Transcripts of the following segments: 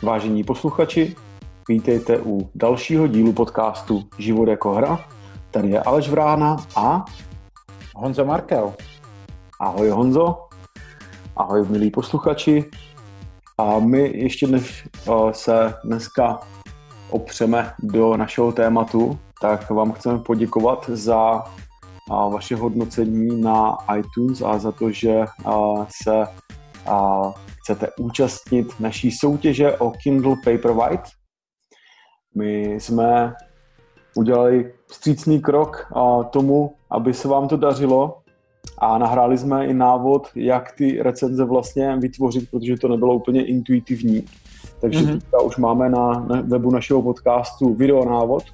Vážení posluchači, vítejte u dalšího dílu podcastu Život jako hra. Tady je Aleš Vrána a Honza Markel. Ahoj Honzo, ahoj milí posluchači. A my ještě než se dneska opřeme do našeho tématu, tak vám chceme poděkovat za vaše hodnocení na iTunes a za to, že se chcete účastnit naší soutěže o Kindle Paperwhite. My jsme udělali vstřícný krok tomu, aby se vám to dařilo a nahráli jsme i návod, jak ty recenze vlastně vytvořit, protože to nebylo úplně intuitivní. Takže teďka už máme na webu našeho podcastu videonávod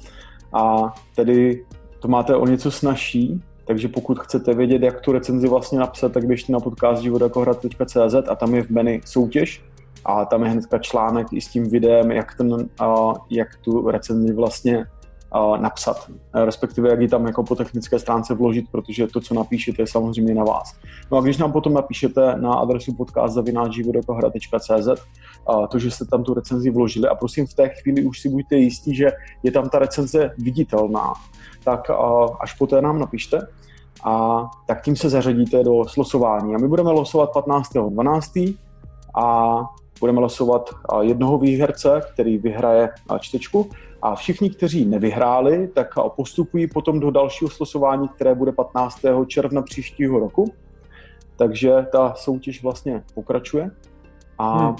a tedy to máte o něco snazší, takže pokud chcete vědět, jak tu recenzi vlastně napsat, tak běžte na podcast životjakohra.cz a tam je v menu soutěž a tam je hnedka článek i s tím videem, jak tu recenzi vlastně napsat, respektive jak ji tam jako po technické stránce vložit, protože to, co napíšete, je samozřejmě na vás. No a když nám potom napíšete na adresu podcast@životjakohra.cz to, že jste tam tu recenzi vložili a prosím v té chvíli už si buďte jistí, že je tam ta recenze viditelná, tak až poté nám napište a tak tím se zařadíte do slosování. A my budeme losovat 15.12. a budeme losovat jednoho výherce, který vyhraje čtečku a všichni, kteří nevyhráli, tak postupují potom do dalšího slosování, které bude 15. června příštího roku. Takže ta soutěž vlastně pokračuje. A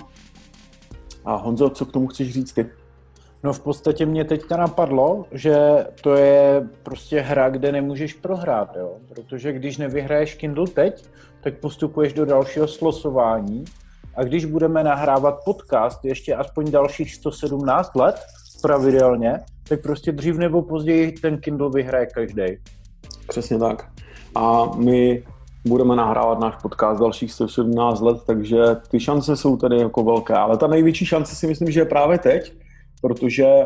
Honzo, co k tomu chceš říct ty? No v podstatě mě teďka napadlo, že to je prostě hra, kde nemůžeš prohrát, jo? Protože když nevyhraješ Kindle teď, tak postupuješ do dalšího slosování a když budeme nahrávat podcast ještě aspoň dalších 117 let pravidelně, tak prostě dřív nebo později ten Kindle vyhraje každej. Přesně tak. A my budeme nahrávat náš podcast dalších 117 let, takže ty šance jsou tady jako velké. Ale ta největší šance si myslím, že je právě teď, protože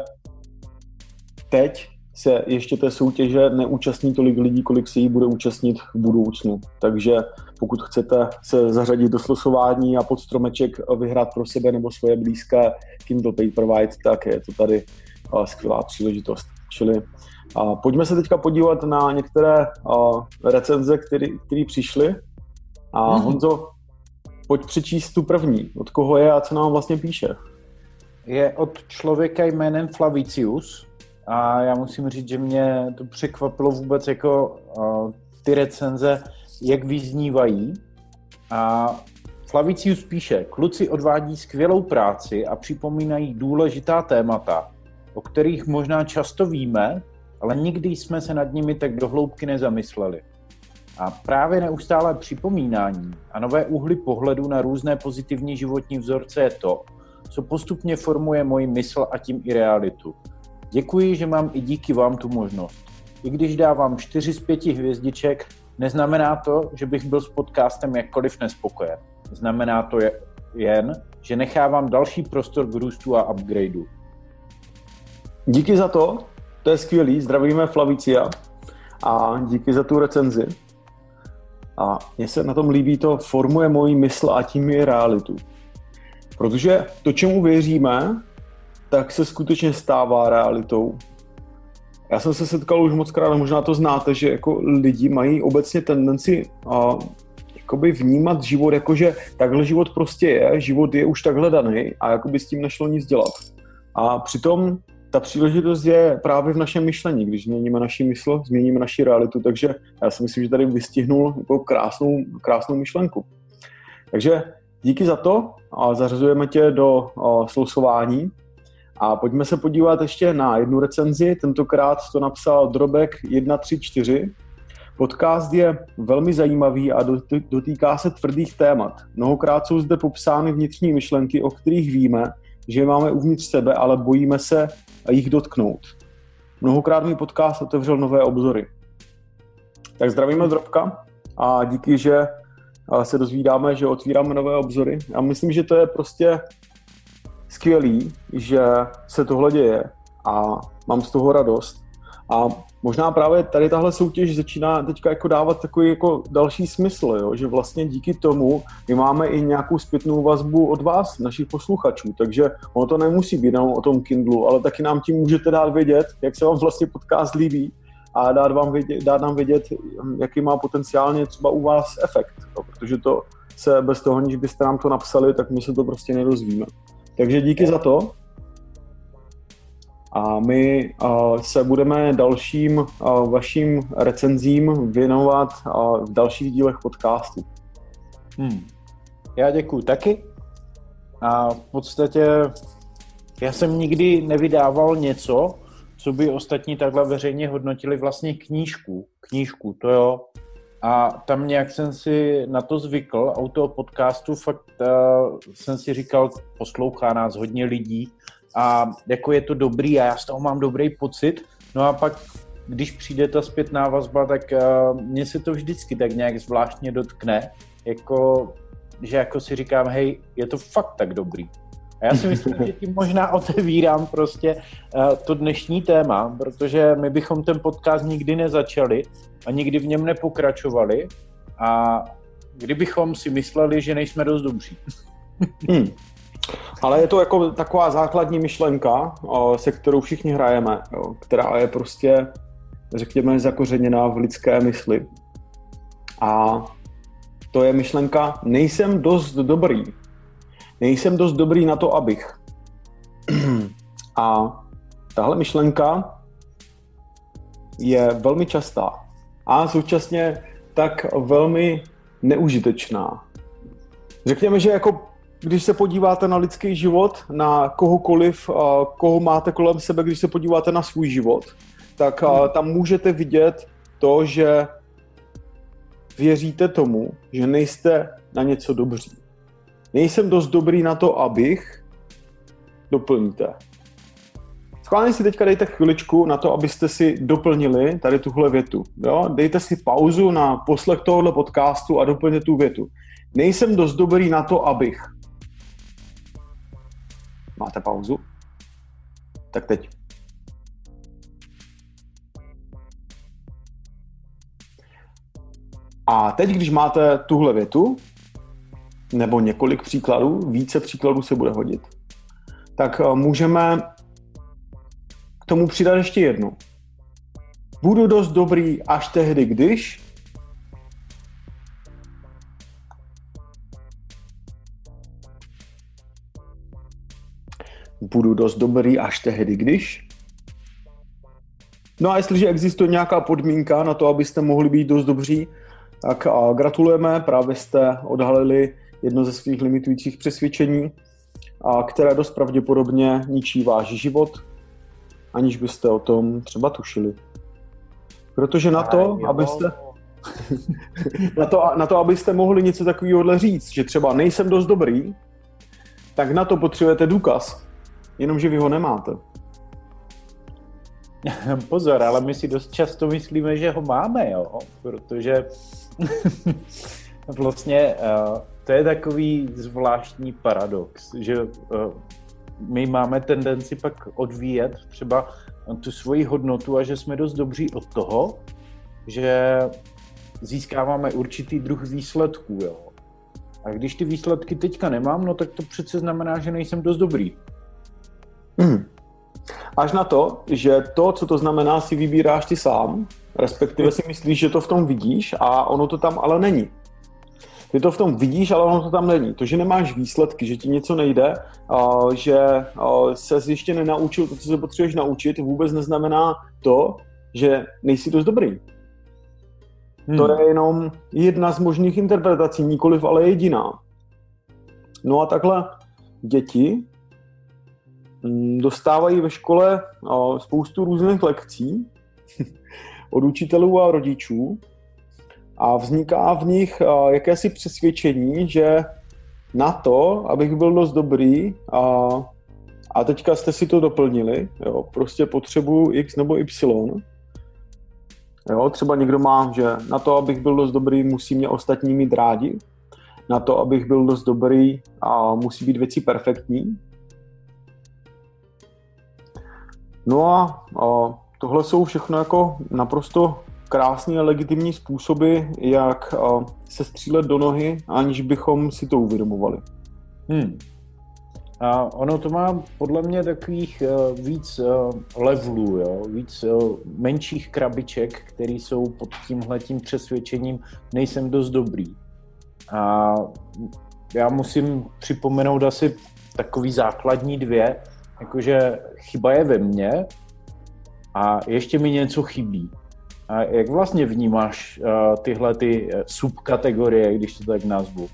teď se ještě té soutěže neúčastní tolik lidí, kolik se jí bude účastnit v budoucnu. Takže pokud chcete se zařadit do slosování a pod stromeček vyhrát pro sebe nebo svoje blízké Kindle Paperwhite, tak je to tady skvělá příležitost. Čili pojďme se teďka podívat na některé recenze, které přišly. A Honzo, pojď přečíst tu první. Od koho je a co nám vlastně píše? Je od člověka jménem Flavicius a já musím říct, že mě to překvapilo vůbec jako ty recenze, jak vyznívají. A Flavicius píše, kluci odvádí skvělou práci a připomínají důležitá témata, o kterých možná často víme, ale nikdy jsme se nad nimi tak do hloubky nezamysleli. A právě neustálé připomínání a nové úhly pohledu na různé pozitivní životní vzorce je to, co postupně formuje moji mysl a tím i realitu. Děkuji, že mám i díky vám tu možnost. I když dávám 4 z 5 hvězdiček, neznamená to, že bych byl s podcastem jakkoliv nespokojen. Znamená to jen, že nechávám další prostor k růstu a upgradeu. Díky za to je skvělý, zdravíme Flavicia a díky za tu recenzi. A mně se na tom líbí, to formuje moji mysl a tím i realitu. Protože to, čemu věříme, tak se skutečně stává realitou. Já jsem se setkal už mockrát, možná to znáte, že jako lidi mají obecně tendenci jakoby vnímat život jako, že takhle život prostě je, život je už takhle daný a jakoby s tím nešlo nic dělat. A přitom ta příležitost je právě v našem myšlení, když změníme naši mysl, změníme naši realitu, takže já si myslím, že tady vystihnul jako krásnou myšlenku. Takže díky za to a zařazujeme tě do slosování a pojďme se podívat ještě na jednu recenzi, tentokrát to napsal Drobek 134. Podcast je velmi zajímavý a dotýká se tvrdých témat. Mnohokrát jsou zde popsány vnitřní myšlenky, o kterých víme, že je máme uvnitř sebe, ale bojíme se jich dotknout. Mnohokrát mi podcast otevřel nové obzory. Tak zdravíme Drobka a díky, že se dozvídáme, že otvíráme nové obzory. A myslím, že to je prostě skvělý, že se tohle děje a mám z toho radost. A možná právě tady tahle soutěž začíná teďka jako dávat takový jako další smysl, jo? Že vlastně díky tomu my máme i nějakou zpětnou vazbu od vás, našich posluchačů, takže ono to nemusí být jenom o tom Kindlu, ale taky nám tím můžete dát vědět, jak se vám vlastně podcast líbí a dát nám vědět, jaký má potenciálně třeba u vás efekt, jo? Protože to se bez toho, aniž byste nám to napsali, tak my se to prostě nedozvíme. Takže díky za to. A my se budeme dalším vašim recenzím věnovat v dalších dílech podcastu. Já děkuju taky. A v podstatě já jsem nikdy nevydával něco, co by ostatní takhle veřejně hodnotili, vlastně knížku, to jo. A tam nějak jsem si na to zvykl a u toho podcastu fakt jsem si říkal, poslouchá nás hodně lidí a jako je to dobrý a já z toho mám dobrý pocit. No a pak, když přijde ta zpětná vazba, tak mně se to vždycky tak nějak zvláštně dotkne, jako, že jako si říkám, hej, je to fakt tak dobrý. A já si myslím, že tím možná otevírám prostě to dnešní téma, protože my bychom ten podcast nikdy nezačali a nikdy v něm nepokračovali a kdybychom si mysleli, že nejsme dost dobří. Ale je to jako taková základní myšlenka, se kterou všichni hrajeme, jo, která je prostě, řekněme, zakořeněná v lidské mysli. A to je myšlenka, nejsem dost dobrý. Nejsem dost dobrý na to, abych. A tahle myšlenka je velmi častá a současně tak velmi neužitečná. Řekněme, že jako když se podíváte na lidský život, na kohokoliv, koho máte kolem sebe, když se podíváte na svůj život, tak tam můžete vidět to, že věříte tomu, že nejste na něco dobří. Nejsem dost dobrý na to, abych, doplníte. Schválně si teďka dejte chviličku na to, abyste si doplnili tady tuhle větu. Jo? Dejte si pauzu na poslech tohohle podcastu a doplňte tu větu. Nejsem dost dobrý na to, abych. Máte pauzu? Tak teď. A teď, když máte tuhle větu, nebo několik příkladů, více příkladů se bude hodit, tak můžeme k tomu přidat ještě jednu. Budu dost dobrý až tehdy, když... Budu dost dobrý až tehdy, když... No a jestliže existuje nějaká podmínka na to, abyste mohli být dost dobří, tak gratulujeme, právě jste odhalili jedno ze svých limitujících přesvědčení, které dost pravděpodobně ničí váš život, aniž byste o tom třeba tušili. Protože na to, abyste mohli něco takového říct, že třeba nejsem dost dobrý, tak na to potřebujete důkaz, jenomže vy ho nemáte. Pozor, ale my si dost často myslíme, že ho máme, jo? Protože vlastně to je takový zvláštní paradox, že my máme tendenci pak odvíjet třeba tu svoji hodnotu a že jsme dost dobří od toho, že získáváme určitý druh výsledků, jo? A když ty výsledky teďka nemám, no tak to přece znamená, že nejsem dost dobrý. Až na to, že to, co to znamená, si vybíráš ty sám, respektive si myslíš, že to v tom vidíš a ono to tam ale není. Ty to v tom vidíš, ale ono to tam není. To, že nemáš výsledky, že ti něco nejde, že ses ještě nenaučil to, co se potřebuješ naučit, vůbec neznamená to, že nejsi dost dobrý. To je jenom jedna z možných interpretací, nikoliv ale jediná. No a takhle děti dostávají ve škole spoustu různých lekcí od učitelů a rodičů a vzniká v nich jakési přesvědčení, že na to, abych byl dost dobrý a teďka jste si to doplnili, jo, prostě potřebuju X nebo Y. Jo, třeba někdo má, že na to, abych byl dost dobrý, musí mě ostatní mít rádi, na to, abych byl dost dobrý a musí být věci perfektní. No a tohle jsou všechno jako naprosto krásné a legitimní způsoby, jak se střílet do nohy, aniž bychom si to uvědomovali. A ono to má podle mě takových víc levelů, jo? Víc menších krabiček, které jsou pod tímhletím přesvědčením nejsem dost dobrý. A já musím připomenout asi takový základní dvě, jakože chyba je ve mně a ještě mi něco chybí. A jak vlastně vnímáš tyhle ty subkategorie, když to tak nazvu?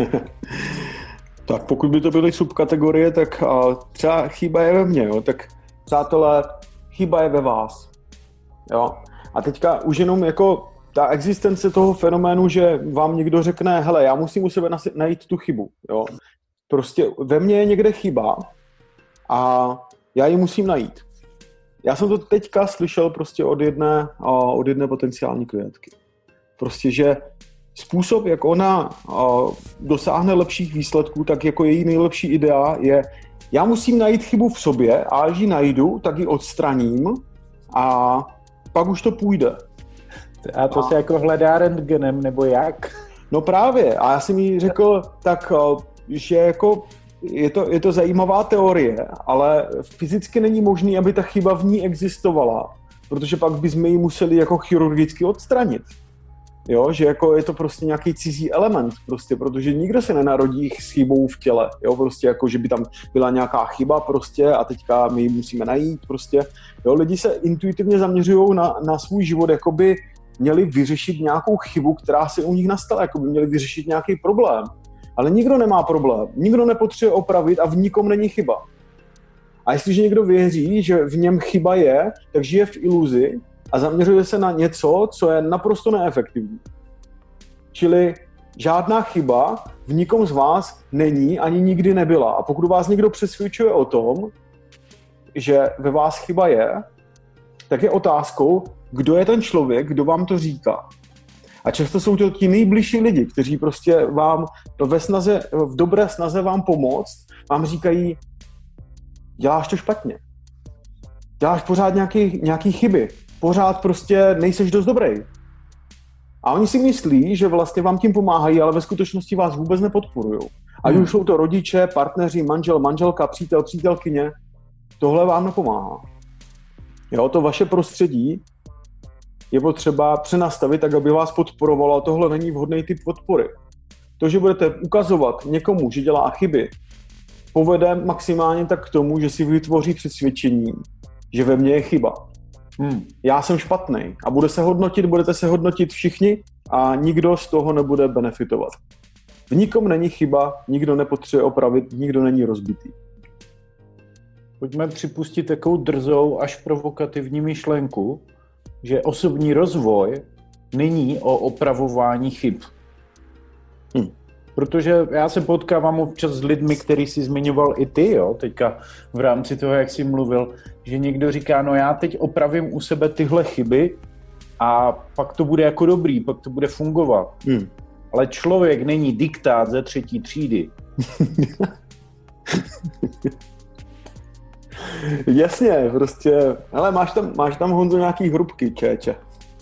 Tak pokud by to byly subkategorie, tak třeba chyba je ve mně, jo? Tak přátelé, chyba je ve vás. Jo? A teďka už jenom jako ta existence toho fenoménu, že vám někdo řekne, hele, já musím u sebe najít tu chybu. Jo? Prostě ve mně je někde chyba a já ji musím najít. Já jsem to teďka slyšel prostě od jedné potenciální klientky. Prostě, že způsob, jak ona dosáhne lepších výsledků, tak jako její nejlepší idea je, já musím najít chybu v sobě a až ji najdu, tak ji odstraním a pak už to půjde. A to se jako hledá rentgenem, nebo jak? No právě. A já jsem jí řekl, tak, že jako je to zajímavá teorie, ale fyzicky není možné, aby ta chyba v ní existovala, protože pak bychom ji museli jako chirurgicky odstranit. Jo, že jako je to prostě nějaký cizí element, prostě, protože nikdo se nenarodí s chybou v těle, jo, prostě jako, že by tam byla nějaká chyba prostě a teďka my ji musíme najít prostě, jo, lidi se intuitivně zaměřují na svůj život, jako by měli vyřešit nějakou chybu, která se u nich nastala, jako by měli vyřešit nějaký problém, ale nikdo nemá problém, nikdo nepotřebuje opravit a v nikom není chyba. A jestliže někdo věří, že v něm chyba je, tak žije v iluzi a zaměřuje se na něco, co je naprosto neefektivní. Čili žádná chyba v nikom z vás není ani nikdy nebyla. A pokud vás někdo přesvědčuje o tom, že ve vás chyba je, tak je otázkou, kdo je ten člověk, kdo vám to říká. A často jsou to ti nejbližší lidi, kteří prostě vám v dobré snaze vám pomoct, vám říkají, děláš to špatně. Děláš pořád nějaký chyby. Pořád prostě nejseš dost dobrý. A oni si myslí, že vlastně vám tím pomáhají, ale ve skutečnosti vás vůbec nepodporují. Ať už jsou to rodiče, partneři, manžel, manželka, přítel, přítelkyně, tohle vám nepomáhá. Jo, to vaše prostředí je potřeba přenastavit tak, aby vás podporovalo, a tohle není vhodný typ podpory. To, že budete ukazovat někomu, že dělá chyby, povede maximálně tak k tomu, že si vytvoří přesvědčení, že ve mně je chyba. Já jsem špatný a budete se hodnotit všichni a nikdo z toho nebude benefitovat. V nikom není chyba, nikdo nepotřebuje opravit, nikdo není rozbitý. Pojďme připustit takovou drzou až provokativní myšlenku, že osobní rozvoj není o opravování chyb. Protože já se potkávám občas s lidmi, který si zmiňoval i ty, jo, teďka v rámci toho, jak jsi mluvil, že někdo říká, no já teď opravím u sebe tyhle chyby a pak to bude jako dobrý, pak to bude fungovat. Ale člověk není diktát ze 3. třídy. Jasně, prostě, ale máš tam, Honzo, nějaký hrubky, čéče.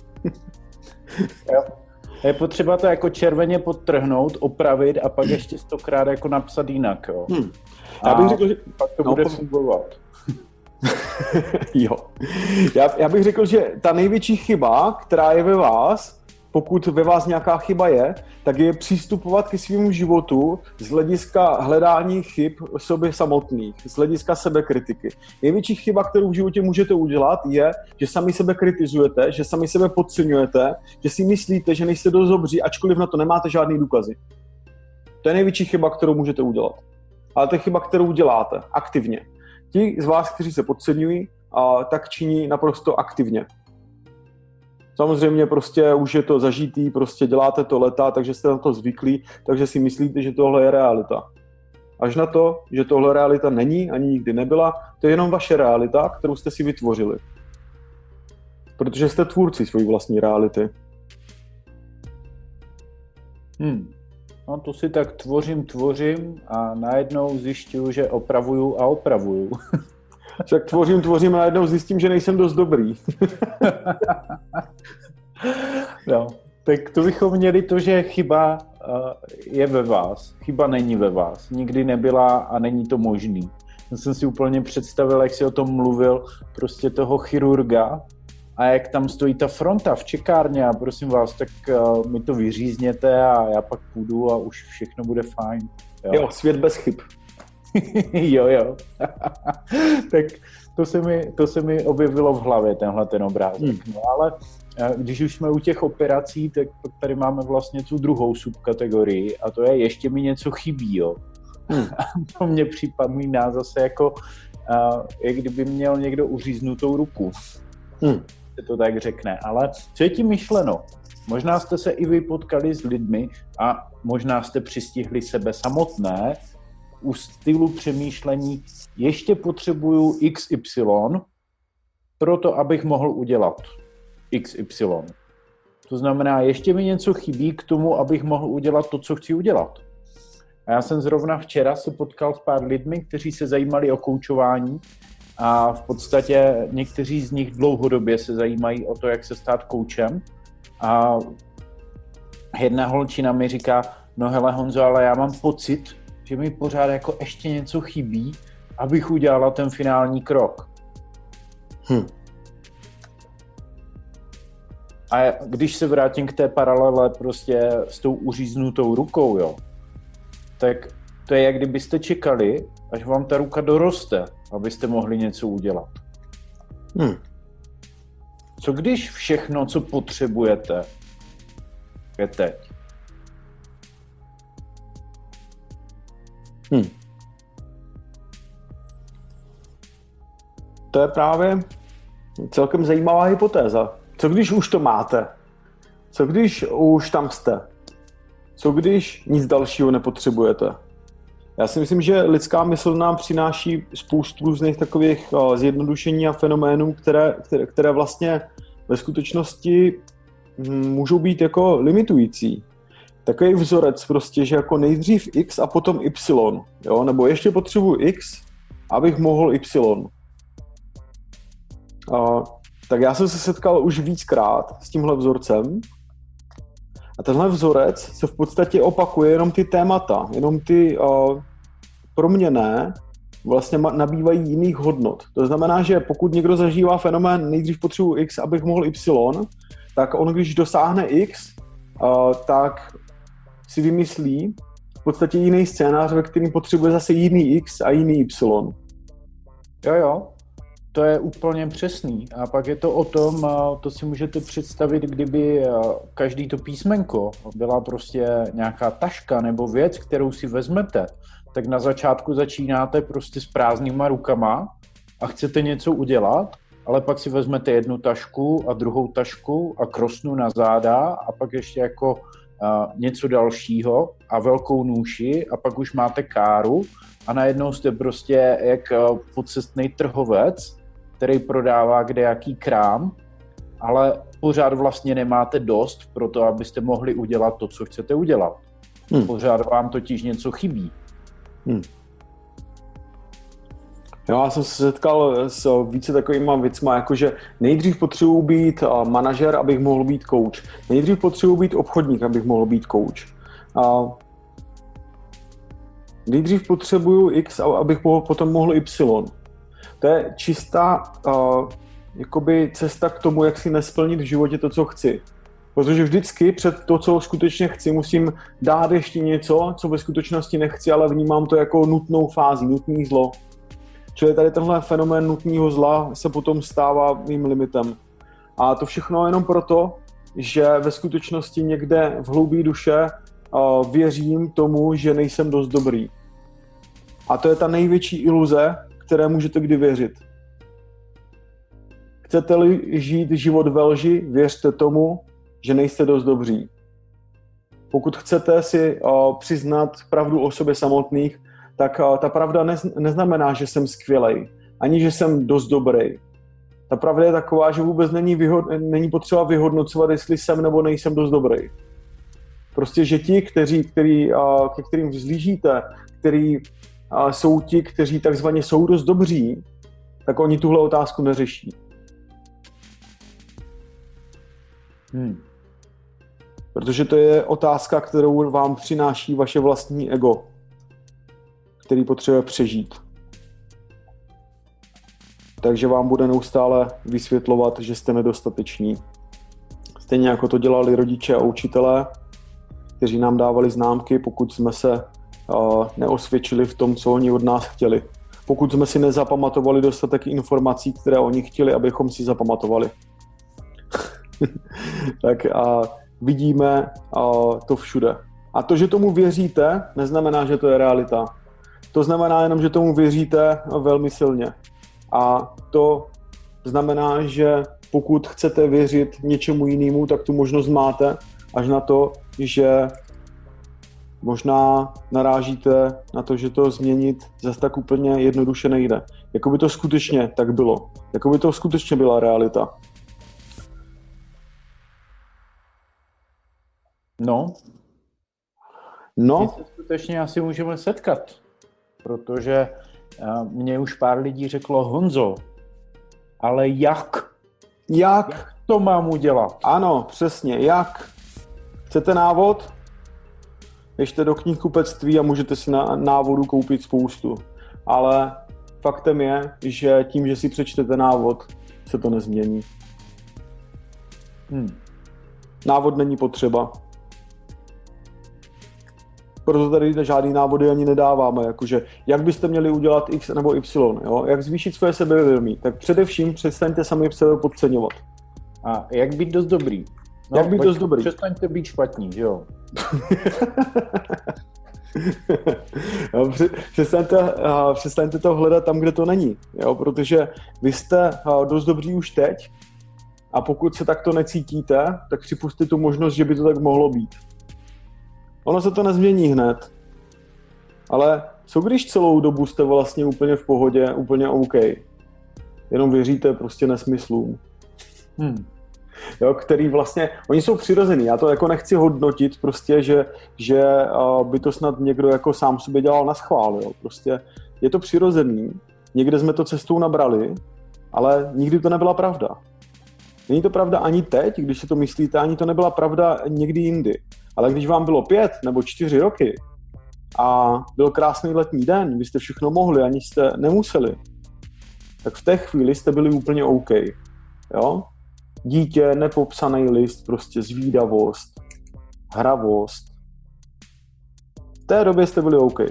Jo. Je potřeba to jako červeně podtrhnout, opravit a pak ještě 100krát jako napsat jinak, jo. Já bych řekl, že pak to bude fungovat. Jo. Já bych řekl, že ta největší chyba, která je ve vás, pokud ve vás nějaká chyba je, tak je přistupovat ke svému životu z hlediska hledání chyb sobě samotných, z hlediska sebekritiky. Největší chyba, kterou v životě můžete udělat, je, že sami sebe kritizujete, že sami sebe podceňujete, že si myslíte, že nejste dost dobří, ačkoliv na to nemáte žádný důkazy. To je největší chyba, kterou můžete udělat. Ale to je chyba, kterou děláte aktivně. Ti z vás, kteří se podceňují, tak činí naprosto aktivně. Samozřejmě prostě už je to zažitý, prostě děláte to leta, takže jste na to zvyklí, takže si myslíte, že tohle je realita. Až na to, že tohle realita není, ani nikdy nebyla, to je jenom vaše realita, kterou jste si vytvořili. Protože jste tvůrci své vlastní reality. No to si tak tvořím a najednou zjišťuju, že opravuju. Však tvořím a najednou zjistím, že nejsem dost dobrý. No, tak to bychom měli to, že chyba je ve vás. Chyba není ve vás. Nikdy nebyla a není to možný. Já jsem si úplně představil, jak si o tom mluvil, prostě toho chirurga a jak tam stojí ta fronta v čekárně a prosím vás, tak mi to vyřízněte a já pak půjdu a už všechno bude fajn. Jo, svět bez chyb. jo. Tak to se mi objevilo v hlavě, tenhle ten obrázek. No ale když už jsme u těch operací, tak tady máme vlastně tu druhou subkategorii a to je ještě mi něco chybí, jo. To mně připomíná zase jako, jak kdyby měl někdo uříznutou ruku. Se to tak řekne. Ale co je tím myšleno? Možná jste se i vy potkali s lidmi a možná jste přistihli sebe samotné u stylu přemýšlení, ještě potřebuju XY proto, abych mohl udělat XY. To znamená, ještě mi něco chybí k tomu, abych mohl udělat to, co chci udělat. A já jsem zrovna včera se potkal s pár lidmi, kteří se zajímali o koučování a v podstatě někteří z nich dlouhodobě se zajímají o to, jak se stát koučem. A jedna holčina mi říká, no hele Honzo, ale já mám pocit, že mi pořád jako ještě něco chybí, abych udělala ten finální krok. A když se vrátím k té paralele prostě s tou uříznutou rukou, jo, tak to je, jak kdybyste čekali, až vám ta ruka doroste, abyste mohli něco udělat. Co když všechno, co potřebujete, je teď? To je právě celkem zajímavá hypotéza. Co když už to máte? Co když už tam jste? Co když nic dalšího nepotřebujete? Já si myslím, že lidská mysl nám přináší spoustu různých takových zjednodušení a fenoménů, které vlastně ve skutečnosti můžou být jako limitující. Takový vzorec prostě, že jako nejdřív X a potom Y, jo? Nebo ještě potřebuji X, abych mohl Y. Tak já jsem se setkal už víckrát s tímhle vzorcem a tenhle vzorec se v podstatě opakuje jenom ty témata, jenom ty proměnné vlastně nabývají jiných hodnot. To znamená, že pokud někdo zažívá fenomén nejdřív potřebuji X, abych mohl Y, tak on, když dosáhne X, tak si vymyslí v podstatě jiný scénář, ve kterým potřebuje zase jiný X a jiný Y. Jo. To je úplně přesný. A pak je to o tom, to si můžete představit, kdyby každý to písmenko byla prostě nějaká taška nebo věc, kterou si vezmete, tak na začátku začínáte prostě s prázdnýma rukama a chcete něco udělat, ale pak si vezmete jednu tašku a druhou tašku a krosnu na záda a pak ještě jako něco dalšího a velkou nůši a pak už máte káru a najednou jste prostě jak podcestnej trhovec, který prodává kdejaký krám, ale pořád vlastně nemáte dost pro to, abyste mohli udělat to, co chcete udělat. Pořád vám totiž něco chybí. Já jsem se setkal s více takovýma věcma, jakože nejdřív potřebuji být manažer, abych mohl být coach. Nejdřív potřebuji být obchodník, abych mohl být coach. Nejdřív potřebuji X, abych potom mohl Y. To je čistá jakoby cesta k tomu, jak si nesplnit v životě to, co chci. Protože vždycky před to, co skutečně chci, musím dát ještě něco, co ve skutečnosti nechci, ale vnímám to jako nutnou fázi, nutný zlo. Čili tady tenhle fenomén nutného zla se potom stává mým limitem. A to všechno jenom proto, že ve skutečnosti někde v hloubí duše věřím tomu, že nejsem dost dobrý. A to je ta největší iluze, které můžete kdy věřit. Chcete-li žít život ve lži, věřte tomu, že nejste dost dobří. Pokud chcete si přiznat pravdu o sobě samotných, tak ta pravda neznamená, že jsem skvělej, ani že jsem dost dobrý. Ta pravda je taková, že vůbec není potřeba vyhodnocovat, jestli jsem nebo nejsem dost dobrý. Prostě, že ti, ke kterým vzlížíte, který jsou ti, kteří takzvaně jsou dost dobří, tak oni tuhle otázku neřeší. Protože to je otázka, kterou vám přináší vaše vlastní ego, který potřebuje přežít. Takže vám bude neustále vysvětlovat, že jste nedostateční. Stejně jako to dělali rodiče a učitelé, kteří nám dávali známky, pokud jsme se neosvědčili v tom, co oni od nás chtěli. Pokud jsme si nezapamatovali dostatek informací, které oni chtěli, abychom si zapamatovali. Tak vidíme to všude. A to, že tomu věříte, neznamená, že to je realita. To znamená jenom, že tomu věříte velmi silně. A to znamená, že pokud chcete věřit něčemu jinému, tak tu možnost máte, až na to, že možná narážíte na to, že to změnit zase tak úplně jednoduše nejde. Jako by to skutečně tak bylo. Jako by to skutečně byla realita. No. My se skutečně asi můžeme setkat, protože mě už pár lidí řeklo: Honzo, ale jak? Jak to mám udělat? Ano, přesně, jak? Chcete návod? Běžte do knihkupectví a můžete si návodu koupit spoustu. Ale faktem je, že tím, že si přečtete návod, se to nezmění. Návod není potřeba. Proto tady žádný návody ani nedáváme, jakože jak byste měli udělat X nebo Y, jo? Jak zvýšit své sebevědomí, tak především přestaňte sami sebe podceňovat. A jak být dost dobrý? No, jak být dost dobrý? Přestaňte být špatní, že jo? Jo, přestaňte to hledat tam, kde to není, jo? Protože vy jste dost dobří už teď a pokud se takto necítíte, tak připusťte tu možnost, že by to tak mohlo být. Ono se to nezmění hned, ale co když celou dobu jste vlastně úplně v pohodě, úplně OK, jenom věříte prostě nesmyslům. Jo, který vlastně, oni jsou přirozený, já to jako nechci hodnotit prostě, že by to snad někdo jako sám sobě dělal naschvál, jo, prostě je to přirozený, někde jsme to cestou nabrali, ale nikdy to nebyla pravda. Není to pravda ani teď, když si to myslíte, ani to nebyla pravda někdy jindy. Ale když vám bylo 5 nebo 4 roky a byl krásný letní den, vy jste všechno mohli, ani jste nemuseli, tak v té chvíli jste byli úplně OK. Jo? Dítě, nepopsaný list, prostě zvídavost, hravost. V té době jste byli OK.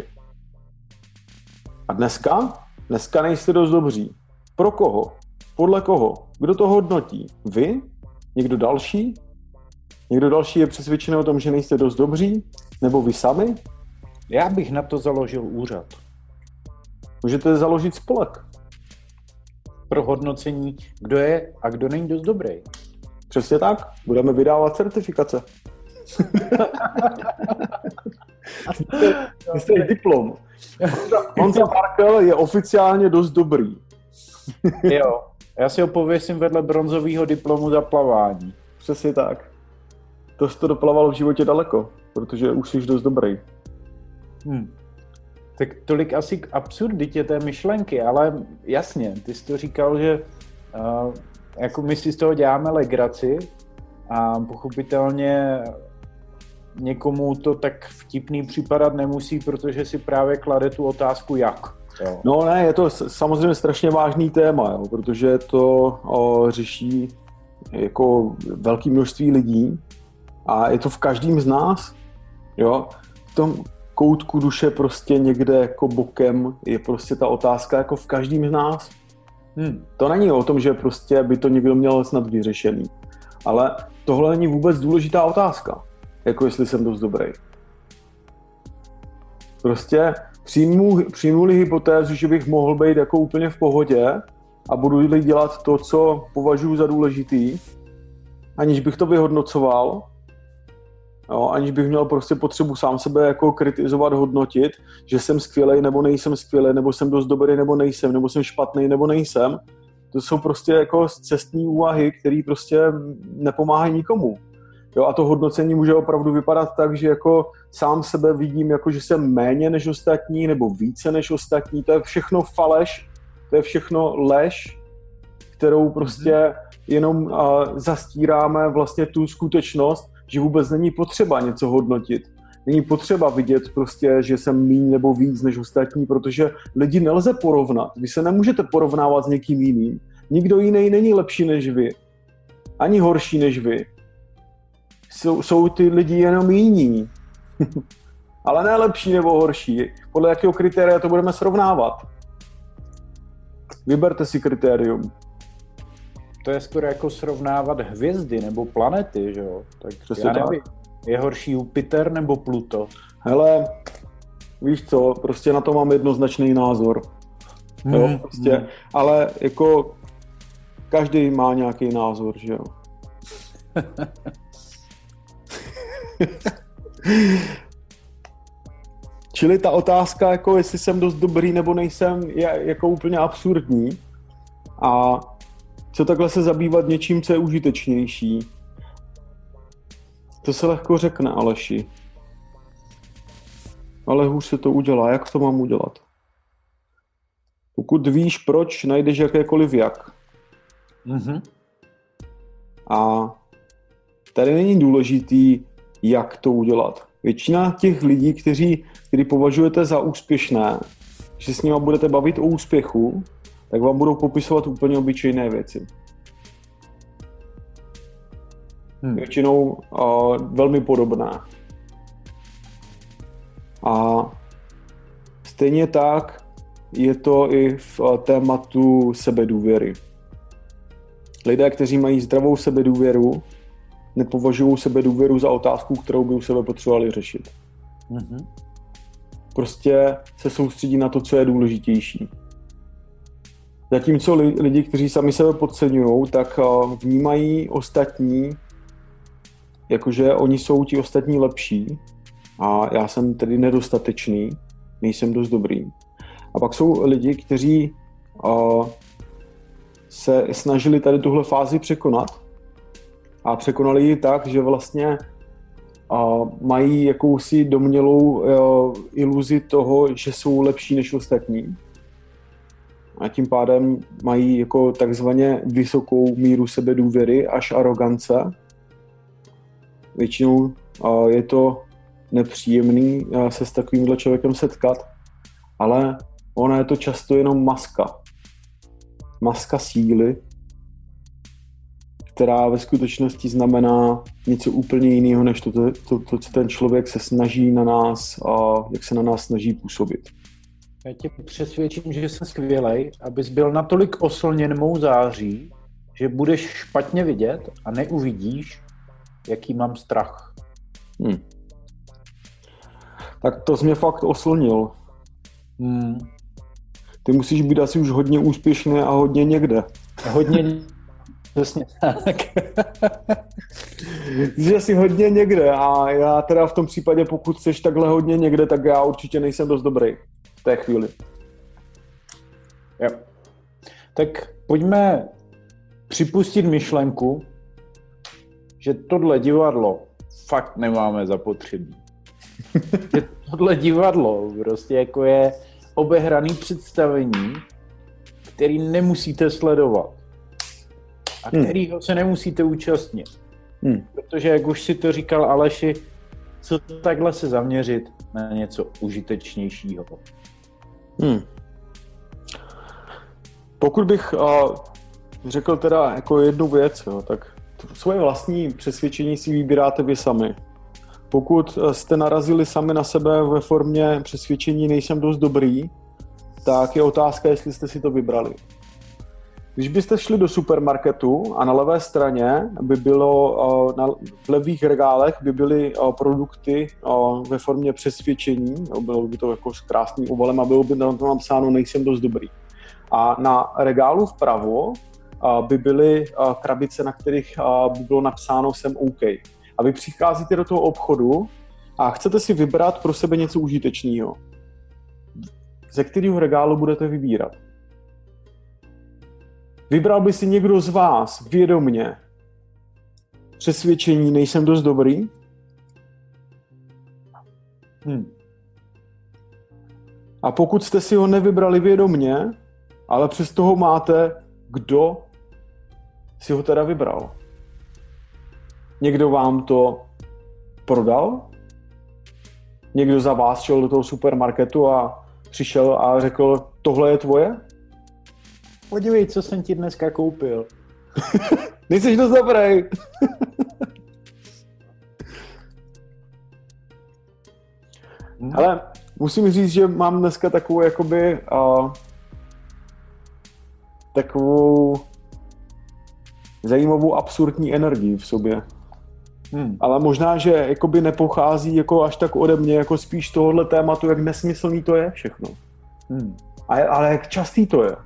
A dneska? Dneska nejste dost dobří. Pro koho? Podle koho? Kdo to hodnotí? Vy? Někdo další? Někdo další je přesvědčený o tom, že nejste dost dobří? Nebo vy sami? Já bych na to založil úřad. Můžete založit spolek. Pro hodnocení, kdo je a kdo není dost dobrý. Přesně tak. Budeme vydávat certifikace. Jste diplom. Honza Parkel je oficiálně dost dobrý. Jo. Já si ho pověsím vedle bronzového diplomu za plavání. Přesně tak. To jsi to doplaval v životě daleko, protože už jsi dost dobrý. Tak tolik asi k absurditě té myšlenky, ale jasně, ty jsi to říkal, že jako my si z toho děláme legraci a pochopitelně někomu to tak vtipný připadat nemusí, protože si právě klade tu otázku jak. Jo. No ne, je to samozřejmě strašně vážný téma, jo, protože to řeší jako velké množství lidí a je to v každém z nás. Jo. V tom koutku duše prostě někde jako bokem je prostě ta otázka jako v každém z nás. To není o tom, že prostě by to někdo měl snad vyřešený, ale tohle není vůbec důležitá otázka, jako jestli jsem dost dobrý. Prostě přijmu-li hypotézu, že bych mohl být jako úplně v pohodě a budu-li dělat to, co považuji za důležitý, aniž bych to vyhodnocoval, jo, aniž bych měl prostě potřebu sám sebe jako kritizovat, hodnotit, že jsem skvělej nebo nejsem skvělej, nebo jsem dost dobrý nebo nejsem, nebo jsem špatný nebo nejsem. To jsou prostě jako cestní úvahy, které prostě nepomáhají nikomu. Jo, a to hodnocení může opravdu vypadat tak, že jako sám sebe vidím, jako že jsem méně než ostatní nebo více než ostatní. To je všechno faleš, to je všechno lež, kterou prostě jenom zastíráme vlastně tu skutečnost, že vůbec není potřeba něco hodnotit. Není potřeba vidět prostě, že jsem míň nebo víc než ostatní, protože lidi nelze porovnat. Vy se nemůžete porovnávat s někým jiným. Nikdo jiný není lepší než vy. Ani horší než vy. Jsou ty lidi jenom jiní. Ale ne lepší nebo horší. Podle jakého kritéria to budeme srovnávat? Vyberte si kritérium. To je skoro jako srovnávat hvězdy nebo planety, že jo? Tak přesně já nevím. Je horší Jupiter nebo Pluto? Hele, víš co, prostě na to mám jednoznačný názor. Jo, prostě, ale jako každý má nějaký názor, že jo. Čili ta otázka, jako jestli jsem dost dobrý nebo nejsem, je jako úplně absurdní. A co takhle se zabývat něčím, co je užitečnější? To se lehko řekne, Aleši. Ale hůř se to udělá. Jak to mám udělat? Pokud víš proč, najdeš jakékoliv jak. A tady není důležitý, jak to udělat. Většina těch lidí, který považujete za úspěšné, že s nimi budete bavit o úspěchu, tak vám budou popisovat úplně obyčejné věci. Většinou velmi podobné. A stejně tak je to i v tématu sebedůvěry. Lidé, kteří mají zdravou sebedůvěru, nepovažují sebedůvěru za otázku, kterou by u sebe potřebovali řešit. Prostě se soustředí na to, co je důležitější. Zatímco lidi, kteří sami sebe podceňují, tak vnímají ostatní, jakože oni jsou ti ostatní lepší a já jsem tedy nedostatečný, nejsem dost dobrý. A pak jsou lidi, kteří se snažili tady tuhle fázi překonat a překonali ji tak, že vlastně mají jakousi domnělou iluzi toho, že jsou lepší než ostatní. A tím pádem mají jako takzvaně vysokou míru sebedůvěry až arogance. Většinou je to nepříjemný se s takovýmhle člověkem setkat, ale ona je to často jenom maska. Maska síly, která ve skutečnosti znamená něco úplně jiného, než to, co ten člověk se snaží na nás, jak se na nás snaží působit. Já tě přesvědčím, že jsem skvělej, abys byl natolik oslněn mou září, že budeš špatně vidět a neuvidíš, jaký mám strach. Tak to jsi mě fakt oslnil. Ty musíš být asi už hodně úspěšný a hodně někde. Hodně, přesně tak. Jsi asi hodně někde a já teda v tom případě, pokud jsi takhle hodně někde, tak já určitě nejsem dost dobrý v té chvíli. Jo. Tak pojďme připustit myšlenku, že tohle divadlo fakt nemáme zapotřebí. Že tohle divadlo prostě jako je obehraný představení, který nemusíte sledovat a kterýho se nemusíte účastnit. Protože, jak už si to říkal Aleši, co takhle se zaměřit na něco užitečnějšího. Pokud bych řekl teda jako jednu věc, jo, tak svoje vlastní přesvědčení si vybíráte vy sami. Pokud jste narazili sami na sebe ve formě přesvědčení nejsem dost dobrý, tak je otázka, jestli jste si to vybrali. Když byste šli do supermarketu a na levé straně by bylo, v levých regálech by byly produkty ve formě přesvědčení, bylo by to jako s krásným obalem a bylo by na to napsáno nejsem dost dobrý. A na regálu vpravo by byly krabice, na kterých by bylo napsáno jsem OK. A vy přicházíte do toho obchodu a chcete si vybrat pro sebe něco užitečného. Ze kterého regálu budete vybírat? Vybral by si někdo z vás vědomně přesvědčení nejsem dost dobrý? A pokud jste si ho nevybrali vědomně ale přes toho máte, kdo si ho teda vybral. Někdo vám to prodal, někdo za vás šel do toho supermarketu a přišel a řekl, tohle je tvoje? Podívej, co jsem ti dneska koupil. Nejseš dost dobrý. Ale musím říct, že mám dneska takovou jakoby takovou zajímavou absurdní energii v sobě. Ale možná, že jakoby nepochází jako až tak ode mě, jako spíš tohohle tématu, jak nesmyslný to je všechno. Ale jak častý to je.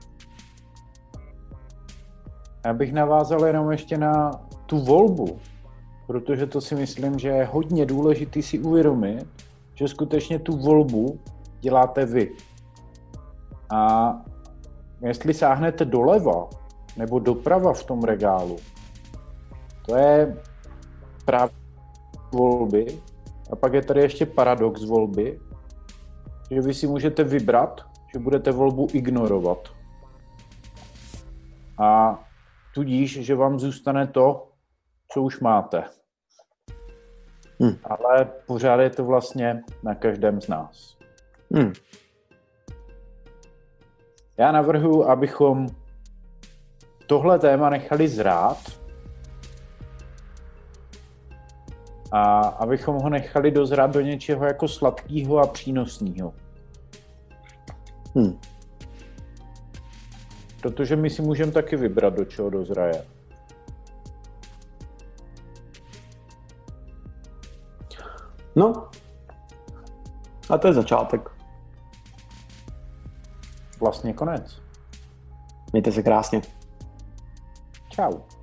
Já bych navázal jenom ještě na tu volbu, protože to si myslím, že je hodně důležitý si uvědomit, že skutečně tu volbu děláte vy. A jestli sáhnete doleva nebo doprava v tom regálu, to je právě volby. A pak je tady ještě paradox volby, že vy si můžete vybrat, že budete volbu ignorovat. A tudíž, že vám zůstane to, co už máte. Ale pořád je to vlastně na každém z nás. Já navrhuji, abychom tohle téma nechali zrát a abychom ho nechali dozrát do něčeho jako sladkého a přínosného. Protože my si můžeme taky vybrat, do čeho dozraje. No, a to je začátek. Vlastně konec. Mějte se krásně. Čau.